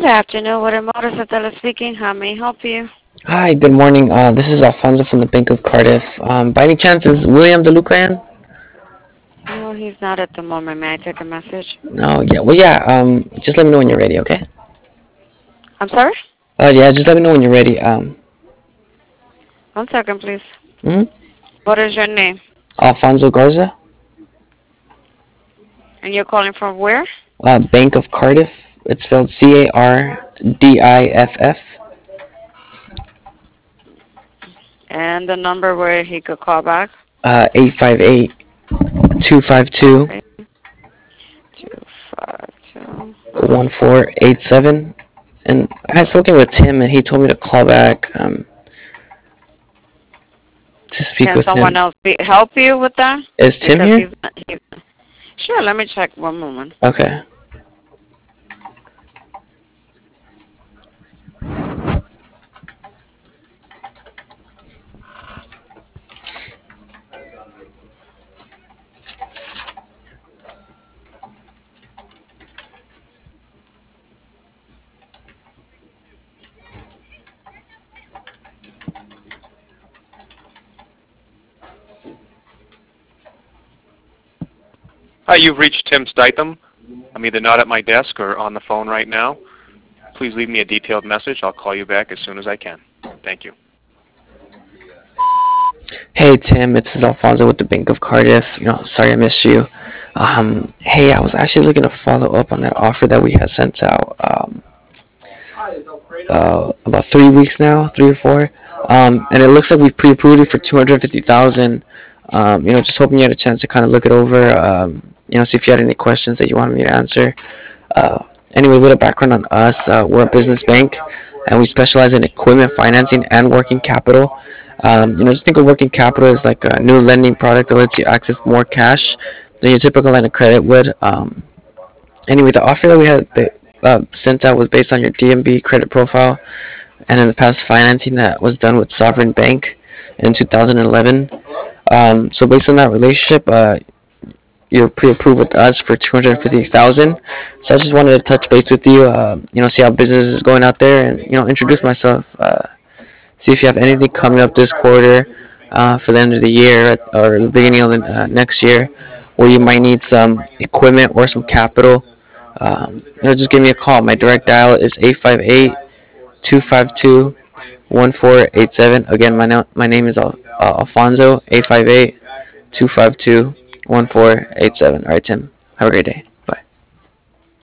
afternoon, Watermotor Satella speaking. How may I help you? Hi, good morning. This is Alfonso from the Bank of Cardiff. By any chance, is William DeLuca in? No, he's not at the moment. May I take a message? No, yeah. Well, yeah. Just let me know when you're ready, okay? I'm sorry? Yeah. Just let me know when you're ready. 1 second, please. Mhm. What is your name? Alfonso Garza, And you're calling from where? Bank of Cardiff. It's spelled Cardiff. And the number where he could call back? 858-252-1487. Okay. 252. 1487. And I had spoken with Tim, and he told me to call back to speak Can with someone him. else help you with that? Is Tim Because here? he's. Sure, let me check 1 moment. Okay. Hi, you've reached Tim Stitham. I'm either not at my desk or on the phone right now. Please leave me a detailed message. I'll call you back as soon as I can. Thank you. Hey Tim, this is Alfonso with the Bank of Cardiff. Sorry I missed you. Hey, I was actually looking to follow up on that offer that we had sent out about 3 weeks now, 3 or 4. And it looks like we've pre-approved it for 250,000. Just hoping you had a chance to kind of look it over. See if you had any questions that you wanted me to answer. Uh, anyway, a little background on us. We're a business bank, and we specialize in equipment financing and working capital. Just think of working capital as like a new lending product that lets you access more cash than your typical line of credit would. Anyway, the offer that we had sent out was based on your DMB credit profile, and in the past financing that was done with Sovereign Bank in 2011. So based on that relationship, you're pre-approved with us for 250,000. So I just wanted to touch base with you. See how business is going out there, and introduce myself. See if you have anything coming up this quarter, for the end of the year or the beginning of the next year, where you might need some equipment or some capital. Just give me a call. My direct dial is 858-252-1487. Again, my name is Alfonso. 858-252-1487. All right, Tim. Have a great day.